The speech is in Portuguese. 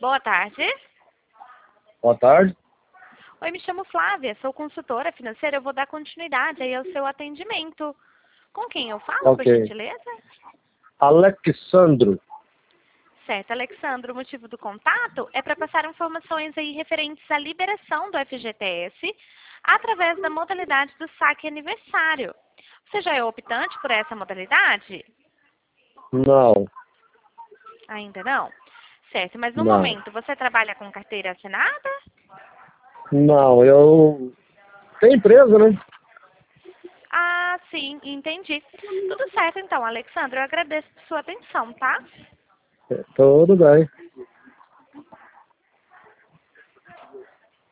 Boa tarde. Boa tarde. Oi, me chamo Flávia, sou consultora financeira. Eu vou dar continuidade aí ao seu atendimento. Com quem eu falo, por Ok. gentileza? Alexandro. Certo, Alexandre, o motivo do contato é para passar informações aí referentes à liberação do FGTS através da modalidade do saque aniversário. Você já é optante por essa modalidade? Não, Ainda não? Certo, mas no não. momento você trabalha com carteira assinada? Não, eu tenho empresa, né? Ah, sim, entendi. Tudo certo então, Alexandre, eu agradeço por sua atenção, tá? Tudo bem.